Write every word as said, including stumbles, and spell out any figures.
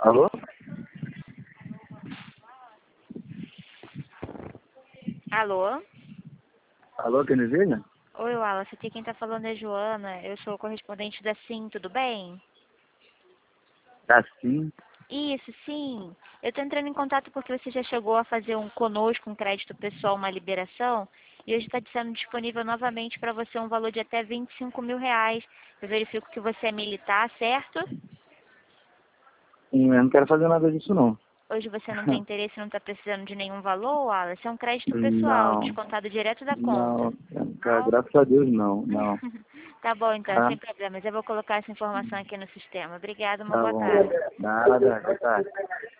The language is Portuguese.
Alô? Alô? Alô, quem me liga? Oi, Wallace, aqui quem tá falando é Joana. Eu sou correspondente da Sim, tudo bem? Tá sim. Isso, sim. Eu tô entrando em contato porque você já chegou a fazer um conosco, um crédito pessoal, uma liberação, e hoje está sendo disponível novamente para você um valor de até vinte e cinco mil reais. Eu verifico que você é militar, certo? Hum, Eu não quero fazer nada disso, não. Hoje você não tem interesse, não está precisando de nenhum valor, Wallace? É um crédito pessoal, Não, descontado direto da conta. não. Cara, graças a Deus, não, não. Tá bom, então, Tá, sem problemas. Eu vou colocar essa informação aqui no sistema. Obrigada, uma tá boa bom. tarde. Nada, boa tarde.